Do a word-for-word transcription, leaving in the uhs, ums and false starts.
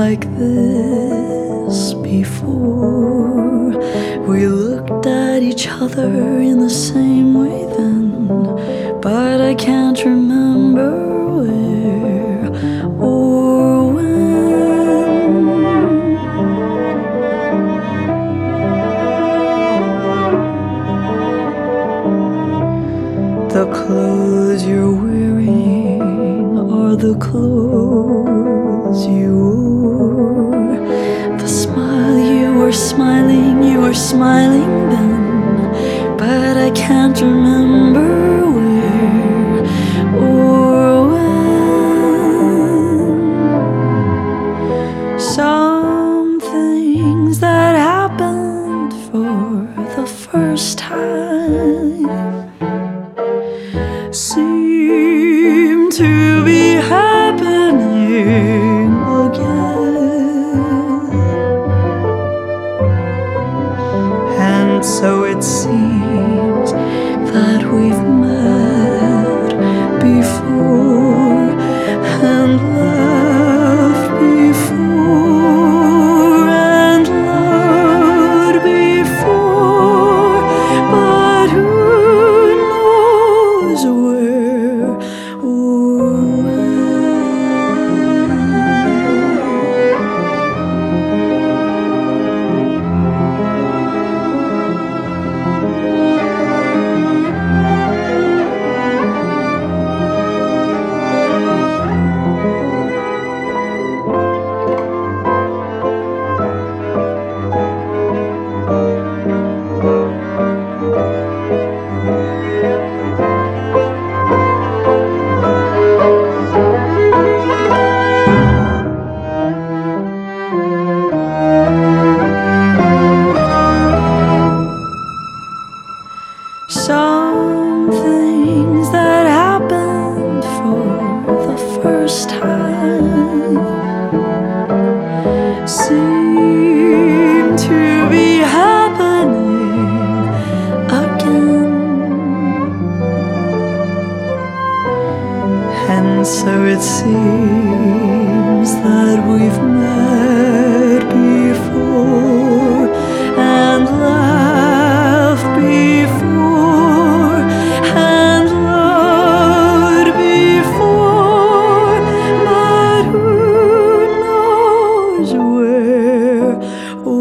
like this before. We looked at each other in the same way then, but I can't remember where or when. The clothes you're wearing are the clothes you wore. The smile you were smiling, you were smiling then, but I can't remember where or when. Some things that happened for the first time seem to be happening again, and so it seems that we've met before and laughed before and loved before, but who knows where or some things that happened for the first time seem to be happening again, and so it seems that we've met before and laughed before and loved before, but who knows where